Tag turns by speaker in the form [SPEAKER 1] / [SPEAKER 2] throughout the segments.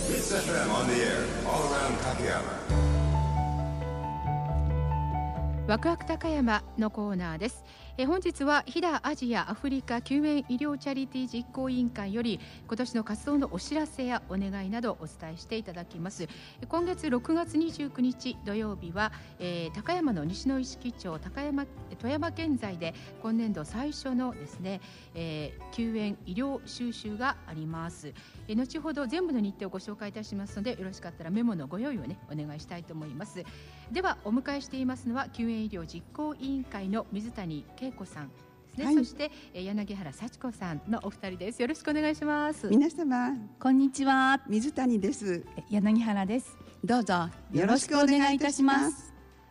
[SPEAKER 1] It's FM on the air all around Takayama.
[SPEAKER 2] ワクワク高山のコーナーです。本日は飛騨アジアアフリカ救援医療チャリティー実行委員会より今年の活動のお知らせやお願いなどお伝えしていただきます。今月6月29日土曜日は、高山の西の石木町富山県在で今年度最初のですね、救援医療収集があります。後ほど全部の日程をご紹介いたしますので、よろしかったらメモのご用意をねお願いしたいと思います。ではお迎えしていますのは救援医療実行委員会の水谷恵子さんですね、はい、そして柳原幸子さんのお二人です。よろしくお願いします。
[SPEAKER 3] 皆様
[SPEAKER 4] こんにちは、
[SPEAKER 3] 水谷です。
[SPEAKER 4] 柳原です。
[SPEAKER 3] どうぞよろしくお願いいたします。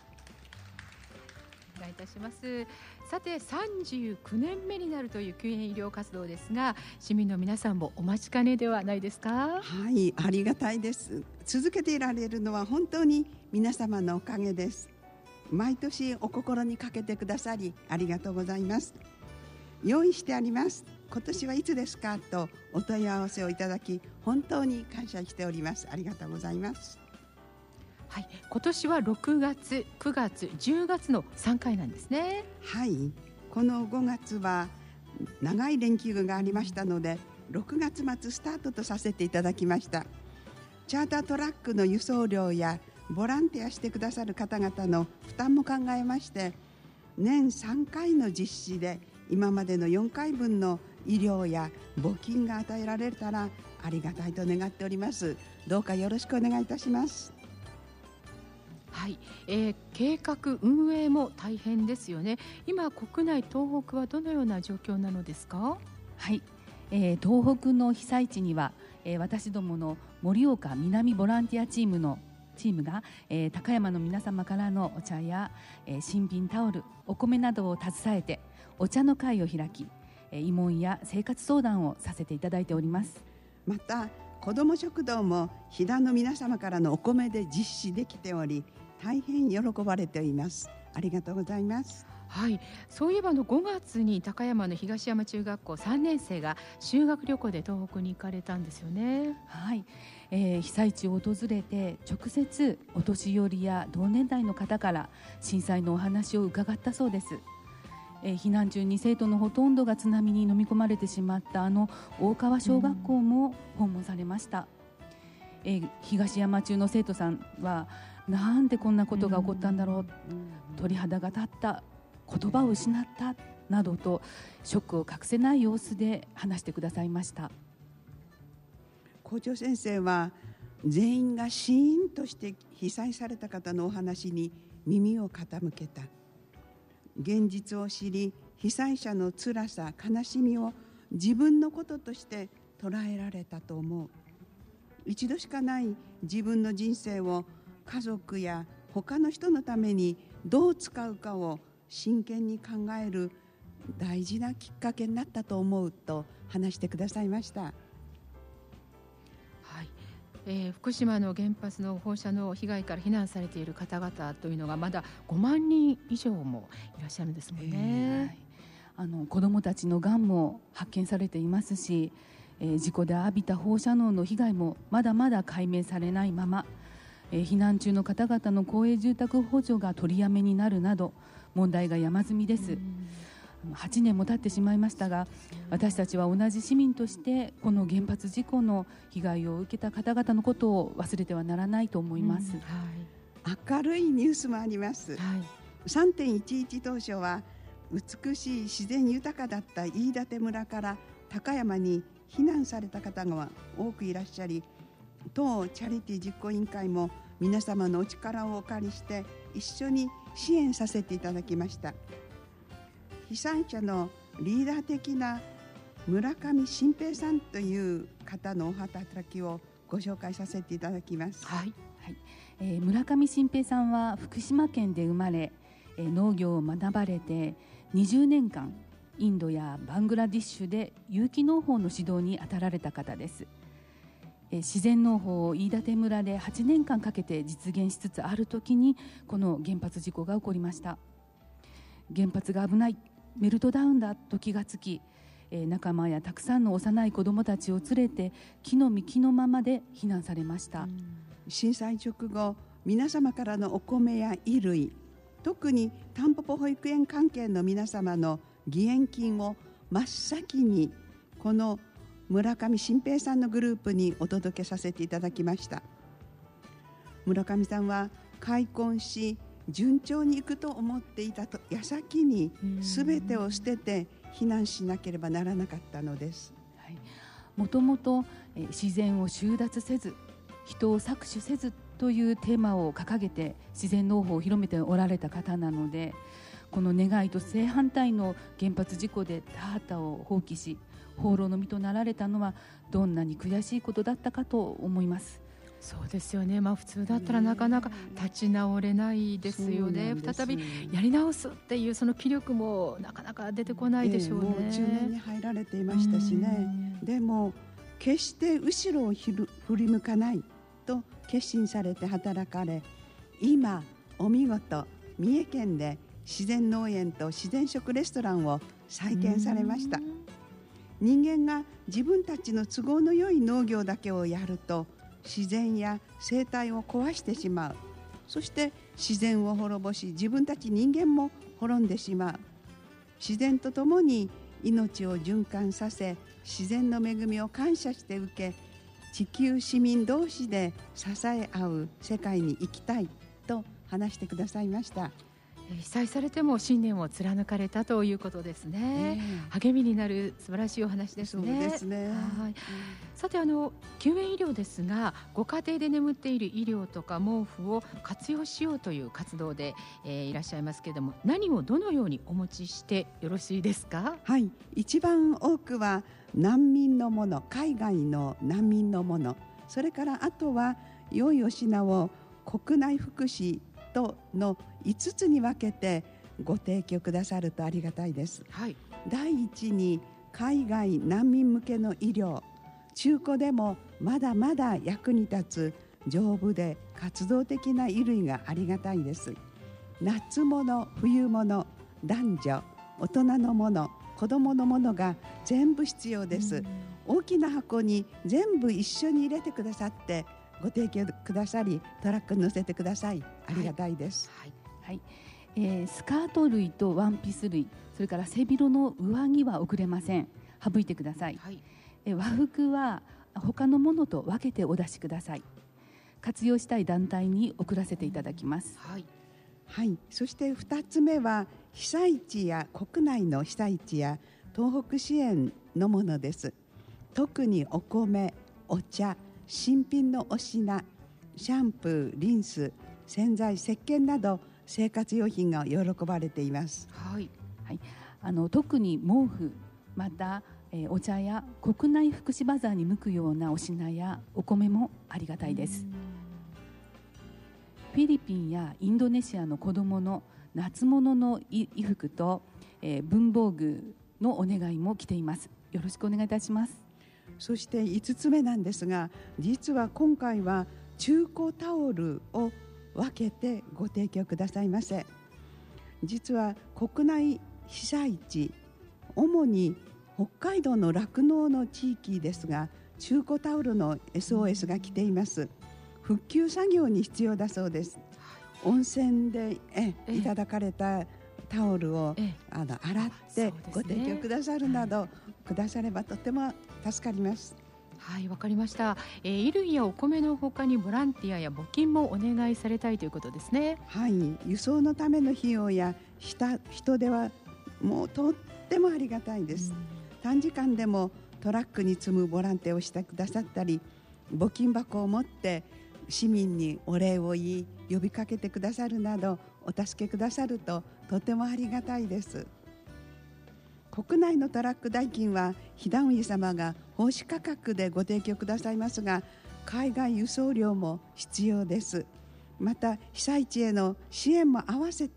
[SPEAKER 2] お願いいたします。さて39年目になるという救援医療活動ですが、市民の皆さんもお待ちかねではないですか？
[SPEAKER 3] はい、ありがたいです。続けていられるのは本当に皆様のおかげです。毎年お心にかけてくださりありがとうございます。用意してあります。今年はいつですかとお問い合わせをいただき本当に感謝しております。ありがとうございます。
[SPEAKER 2] はい、今年は6月、9月、10月の3回なんですね。
[SPEAKER 3] はい、この5月は長い連休がありましたので6月末スタートとさせていただきました。チャータートラックの輸送料やボランティアしてくださる方々の負担も考えまして年3回の実施で今までの4回分の医療や募金が与えられたらありがたいと願っております。どうかよろしくお願いいたします。
[SPEAKER 2] はい、計画運営も大変ですよね。今国内東北はどのような状況なのですか？
[SPEAKER 4] はい、東北の被災地には、私どもの盛岡南ボランティアチームが、高山の皆様からのお茶や、新品タオルお米などを携えてお茶の会を開き、慰問や生活相談をさせていただいております。
[SPEAKER 3] また子ども食堂も飛騨の皆様からのお米で実施できており大変喜ばれています。ありがとうございます。
[SPEAKER 2] はい、そういえば5月に高山の東山中学校3年生が修学旅行で東北に行かれたんですよね。
[SPEAKER 4] はい、被災地を訪れて直接お年寄りや同年代の方から震災のお話を伺ったそうです。避難中に生徒のほとんどが津波に飲み込まれてしまった大川小学校も訪問されました。東山中の生徒さんはなんでこんなことが起こったんだろう、鳥肌が立った、言葉を失ったなどとショックを隠せない様子で話してくださいました。
[SPEAKER 3] 校長先生は全員がシーンとして被災された方のお話に耳を傾けた。現実を知り被災者の辛さ悲しみを自分のこととして捉えられたと思う。一度しかない自分の人生を家族や他の人のためにどう使うかを真剣に考える大事なきっかけになったと思うと話してくださいました。
[SPEAKER 2] はい、福島の原発の放射能被害から避難されている方々というのがまだ5万人以上もいらっしゃるんですもんね。
[SPEAKER 4] 子どもたちのがんも発見されていますし、事故で浴びた放射能の被害もまだまだ解明されないまま、避難中の方々の公営住宅補助が取りやめになるなど問題が山積みです。8年も経ってしまいましたが、私たちは同じ市民としてこの原発事故の被害を受けた方々のことを忘れてはならないと思います。
[SPEAKER 3] 明るいニュースもあります。
[SPEAKER 2] はい、
[SPEAKER 3] 3.11 当初は美しい自然豊かだった飯舘村から高山に避難された方が多くいらっしゃり、当チャリティー実行委員会も皆様のお力をお借りして一緒に支援させていただきました。被災者のリーダー的な村上新平さんという方のお働きをご紹介させていただきます。
[SPEAKER 4] はいはい、村上新平さんは福島県で生まれ、農業を学ばれて20年間インドやバングラディッシュで有機農法の指導に当たられた方です。自然農法を飯舘村で8年間かけて実現しつつある時にこの原発事故が起こりました。原発が危ない、メルトダウンだと気がつき、 仲間やたくさんの幼い子どもたちを連れて着の身着のままで避難されました。
[SPEAKER 3] 震災直後、皆様からのお米や衣類、特にタンポポ保育園関係の皆様の義援金を真っ先にこの村上新平さんのグループにお届けさせていただきました。村上さんは開墾し順調にいくと思っていた矢先に全てを捨てて避難しなければならなかったのです。
[SPEAKER 4] もともと自然を収奪せず人を搾取せずというテーマを掲げて自然農法を広めておられた方なので、この願いと正反対の原発事故で田畑を放棄し放浪の身となられたのはどんなに悔しいことだったかと思います。
[SPEAKER 2] そうですよね、普通だったらなかなか立ち直れないですよね。再びやり直すっていうその気力もなかなか出てこないでしょうね。
[SPEAKER 3] もう中年に入られていましたしね。でも決して後ろを振り向かないと決心されて働かれ、今お見事三重県で自然農園と自然食レストランを再建されました。人間が自分たちの都合の良い農業だけをやると自然や生態を壊してしまう。そして自然を滅ぼし自分たち人間も滅んでしまう。自然とともに命を循環させ自然の恵みを感謝して受け、地球市民同士で支え合う世界に生きたいと話してくださいました。
[SPEAKER 2] 被災されても信念を貫かれたということですね。励みになる素晴らしいお話ですね。
[SPEAKER 3] そうですね。
[SPEAKER 2] さて救援医療ですが、ご家庭で眠っている医療とか毛布を活用しようという活動で、いらっしゃいますけれども、何をどのようにお持ちしてよろしいですか？
[SPEAKER 3] はい、一番多くは難民のもの、海外の難民のもの、それからあとは良いお品を国内福祉との5つに分けてご提供くださるとありがたいです。第一に海外難民向けの医療、中古でもまだまだ役に立つ丈夫で活動的な衣類がありがたいです。夏物、冬物、男女、大人のもの、子供のものが全部必要です。大きな箱に全部一緒に入れてくださってご提供くださり、トラックに乗せてください。ありがたいです。
[SPEAKER 4] スカート類とワンピース類、それから背広の上着は遅れません。省いてください。和服は他のものと分けてお出しください。活用したい団体に送らせていただきます。
[SPEAKER 3] そして2つ目は被災地や国内の被災地や東北支援のものです。特にお米、お茶、新品のお品、シャンプー、リンス、洗剤、石鹸など生活用品が喜ばれています。
[SPEAKER 4] 特に毛布、またお茶や国内福祉バザーに向くようなお品やお米もありがたいです。フィリピンやインドネシアの子どもの夏物の衣服と、文房具のお願いも来ています。よろしくお願いいたします。
[SPEAKER 3] そして5つ目なんですが、実は今回は中古タオルを分けてご提供くださいませ。実は国内被災地、主に北海道の酪農の地域ですが、中古タオルの SOS が来ています。復旧作業に必要だそうです。温泉でいただかれたタオルを洗ってご提供くださるなどくださればとても助かります。
[SPEAKER 2] わかりました。衣類やお米のほかにボランティアや募金もお願いされたいということですね。
[SPEAKER 3] 輸送のための費用や人手はもうとってもありがたいです。短時間でもトラックに積むボランティアをしてくださったり、募金箱を持って市民にお礼を言い呼びかけてくださるなどお助けくださるととてもありがたいです。国内のトラック代金は飛騨運輸様が奉仕価格でご提供くださいますが、海外輸送料も必要です。また被災地への支援も合わせて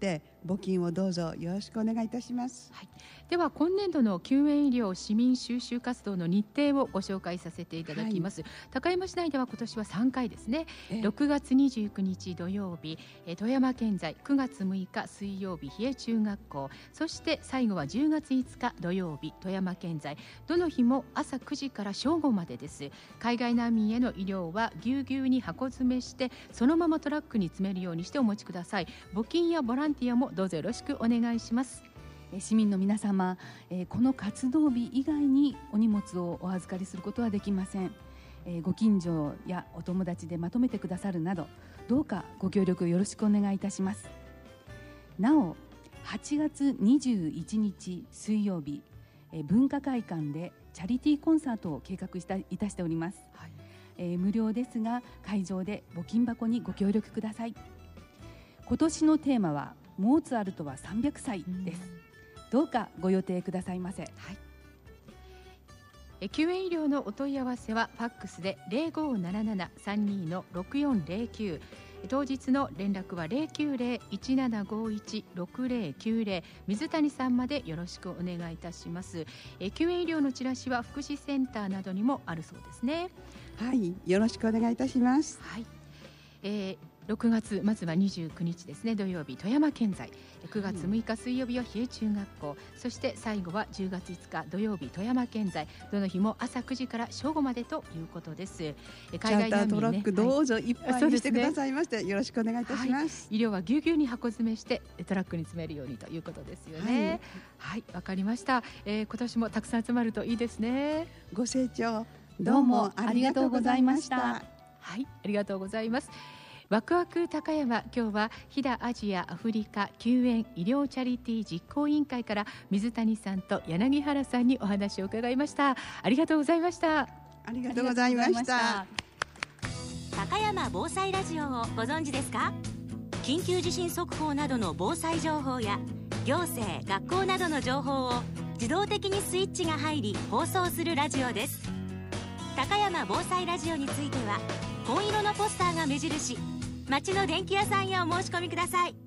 [SPEAKER 3] 募金をどうぞよろしくお願いいたします。
[SPEAKER 2] はい、では今年度の救援医療市民収集活動の日程をご紹介させていただきます。高山市内では今年は3回ですね。6月29日土曜日、富山県在9月6日水曜日比叡中学校、そして最後は10月5日土曜日富山県在、どの日も朝9時から正午までです。海外難民への医療はぎゅうぎゅうに箱詰めしてそのままトラックに詰めるようにしてお持ちください。募金やボランティアもどうぞよろしくお願いします。
[SPEAKER 4] 市民の皆様、この活動日以外にお荷物をお預かりすることはできません。ご近所やお友達でまとめてくださるなど、どうかご協力よろしくお願いいたします。なお、8月21日水曜日、文化会館でチャリティーコンサートを計画いたしております。はい、無料ですが会場で募金箱にご協力ください。今年のテーマはモーツァルトは300歳です。どうかご予定くださいませ。はい、
[SPEAKER 2] 救援医療のお問い合わせはファックスで 0577-32-6409、当日の連絡は 090-1751-6090 水谷さんまでよろしくお願いいたします。救援医療のチラシは福祉センターなどにもあるそうですね。
[SPEAKER 3] はい、よろしくお願いいたします。
[SPEAKER 2] はい、6月まずは29日ですね土曜日富山県在、9月6日水曜日は比叡中学校、そして最後は10月5日土曜日富山県在、どの日も朝9時から正午までということです。
[SPEAKER 3] 海外難民ね、チャータートラックどうぞいっぱいにしてくださいまして、よろしくお願いいたします。
[SPEAKER 2] 医療はぎゅうぎゅうに箱詰めしてトラックに詰めるようにということですよね。はい、わかりました。今年もたくさん集まるといいですね。
[SPEAKER 3] ご清聴どうもありがとうございました。
[SPEAKER 2] はい、ありがとうございます。ワクワク高山、今日は飛騨アジアアフリカ救援医療チャリティー実行委員会から水谷さんと柳原さんにお話を伺いました。ありがとうございました。
[SPEAKER 3] ありがとうございました。
[SPEAKER 5] 高山防災ラジオをご存知ですか？緊急地震速報などの防災情報や行政・学校などの情報を自動的にスイッチが入り放送するラジオです。高山防災ラジオについては紺色のポスターが目印、町の電気屋さんへお申し込みください。